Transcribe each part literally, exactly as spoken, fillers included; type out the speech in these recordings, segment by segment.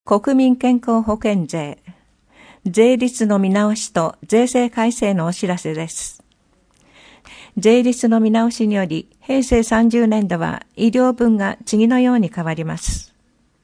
国民健康保険税、税率の見直しと税制改正のお知らせです。税率の見直しにより、平成さんじゅうねんどは医療分が次のように変わります。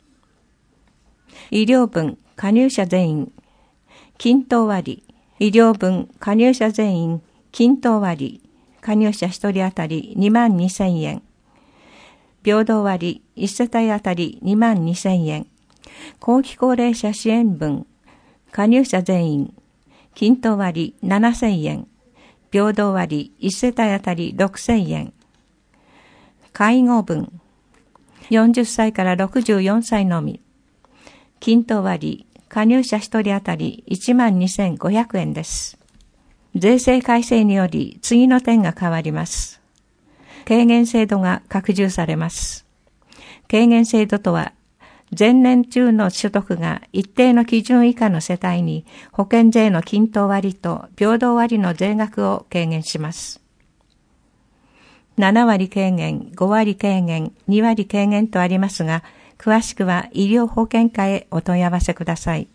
医療分加入者全員、均等割、医療分加入者全員、均等割、加入者ひとり当たりにまんにせんえん、平等割いち世帯当たりにまんにせんえん、後期高齢者支援分、加入者全員、均等割ななせんえん、平等割いち世帯当たりろくせんえん、介護分、よんじゅっさいからろくじゅうよんさいのみ、均等割、加入者ひとり当たりいちまんにせんごひゃくえんです。税制改正により次の点が変わります。軽減制度が拡充されます。軽減制度とは、前年中の所得が一定の基準以下の世帯に保険税の均等割と平等割の税額を軽減します。ななわり軽減、ごわり軽減、にわり軽減とありますが、詳しくは医療保険課へお問い合わせください。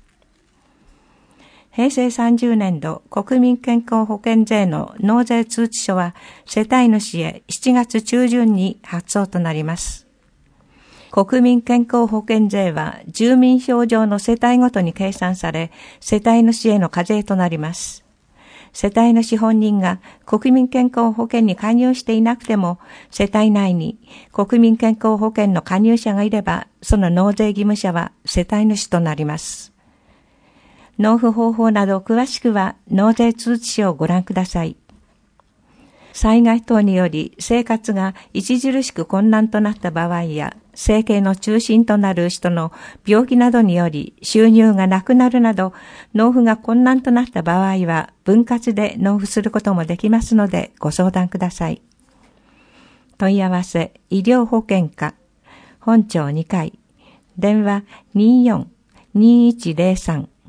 平成さんじゅうねんど国民健康保険税の納税通知書は世帯主へしちがつちゅうじゅんに発送となります。国民健康保険税は住民票上の世帯ごとに計算され、世帯主への課税となります。世帯主本人が国民健康保険に加入していなくても、世帯内に国民健康保険の加入者がいれば、その納税義務者は世帯主となります。納付方法など詳しくは納税通知書をご覧ください。災害等により生活が著しく困難となった場合や、生計の中心となる人の病気などにより収入がなくなるなど、納付が困難となった場合は分割で納付することもできますのでご相談ください。問い合わせ医療保険課本庁にかい、電話 にーよん にーいちゼロさん